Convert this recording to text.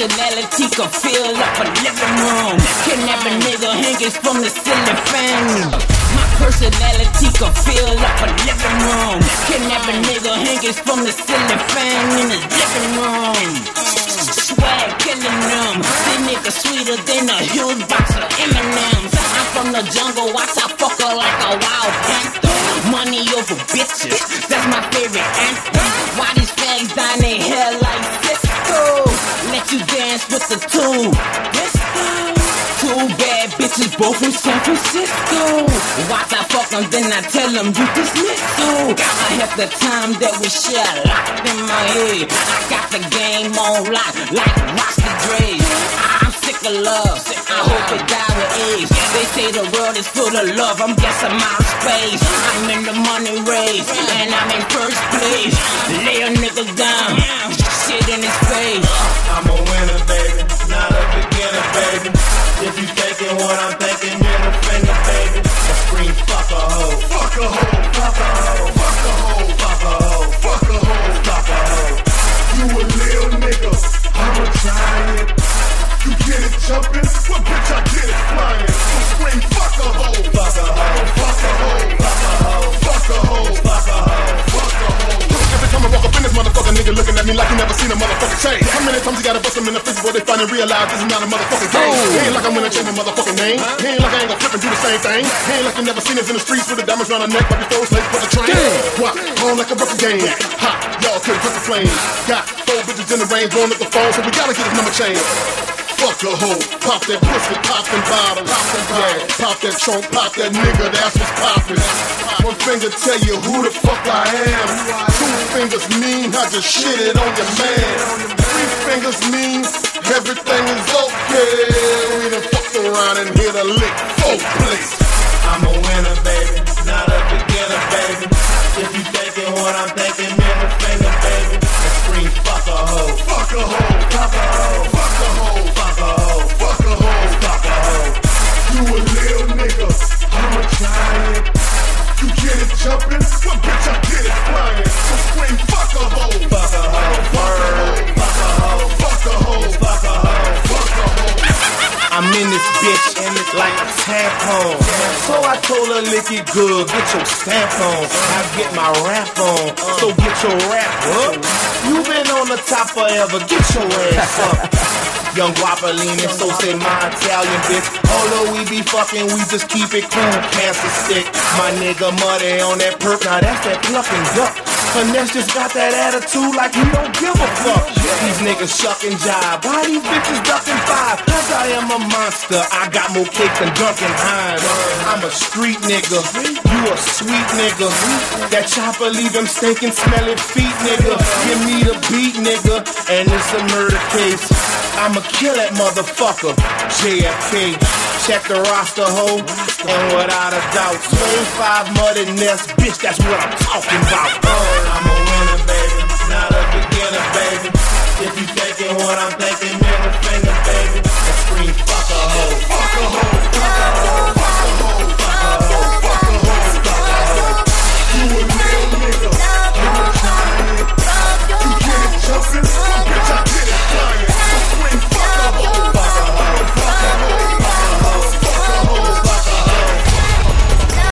personality can fill up a living room. Kidnap a nigga hanging from the ceiling fan. My personality can fill up a living room. Kidnap a nigga hanging from the ceiling fan in his living room. Swag killing them. These niggas sweeter than a huge box of M&M's. I'm from the jungle, watch I fuck her like a wild panther. Money over bitches, that's my favorite anthem. Why these fags down their hair like Cisco? Let you dance with the two. Two bad bitches, both from San Francisco. Watch I fuck them, then I tell them you dismissal. I have the time that we share locked in my head. I got the game on lock, like Rasta Dre. I'm sick of love, I hope it die with age. They say the world is full of love, I'm guessing my space. I'm in the money race, and I'm in first place. Lay a nigga down, shit in his face. I'm a winner, baby, not a beginner, baby. If you thinking what I'm thinking, middle finger, baby. I scream, fuck a hoe, fuck a hoe, fuck a hoe, fuck a hoe, fuck a hoe, fuck a hoe, fuck a hoe. You a little nigga, I'm a giant. You get it jumping, well bitch I get it flying. So scream, fuck a hoe, fuck a hoe, fuck a hoe, fuck a hoe, fuck a hoe, fuck a hoe, fuck a hoe. Every time I walk up in this motherfucker, nigga looking at me like you never seen a motherfucking change. How many times you gotta bust them in the face before they finally realize this is not a motherfucking game? It ain't like I'm gonna change my motherfucking name. It ain't like I ain't gonna flip and do the same thing. It ain't like you never seen us in the streets with the diamonds around our neck right before it's late for the train. What? On like a rubber game. Ha! Y'all couldn't put the flame. Got 4 bitches in the rain blowing up the phone, so we gotta get his number changed. Fuck a hoe, pop that pussy, pop them bottles, yeah, pop that trunk, pop that nigga, that's what's poppin'. One finger tell you who the fuck I am. 2 fingers mean I just shitted on your man. 3 fingers mean everything is okay. We done fucked around and hit a lick, 4 plates. I'm a winner, baby, not a beginner, baby. If you thinking what I'm thinking, middle finger, baby. I scream, fuck a hoe, fuck a hoe, fuck a hoe, fuck a hoe. Fuck a hoe, fuck a hoe. You a little nigga, I'm a giant. You get it jumping, well bitch I get it flying. So scream fuck a hoe, fuck a hoe, fuck a hoe, fuck a hoe, fuck a hoe, fuck a hoe, fuck a hoe. I'm in this bitch and it's like a tampon. So I told her lick it good, get your stamp on. I get my rap on, so get your rap up. You been on the top forever, get your ass up. Young Guapolini, so say my Italian bitch. Although we be fucking, we just keep it cool. Cancer stick, my nigga Muddy on that perk. Now that's that plucking duck. Finesse just got that attitude like he don't give a fuck. These niggas shuck and jive. Why these bitches ducking 5? Cause I am a monster. I got more cake than Duncan Hines. I'm a street nigga. You a sweet nigga. That chopper leave them stinking, smelling feet, nigga. Give me the beat, nigga. And it's a murder case. I'ma kill that motherfucker. JFK. Check the roster, ho. And without a doubt, 25 muddy nests, bitch, that's what I'm talking about. I'm a winner, baby, not a beginner, baby. If you thinking what I'm thinking, middle finger, baby. I scream, fuck a hoe.